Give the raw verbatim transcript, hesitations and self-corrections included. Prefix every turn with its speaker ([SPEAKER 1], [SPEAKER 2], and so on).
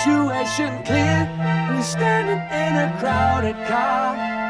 [SPEAKER 1] situation clear. We're standing in a crowded car.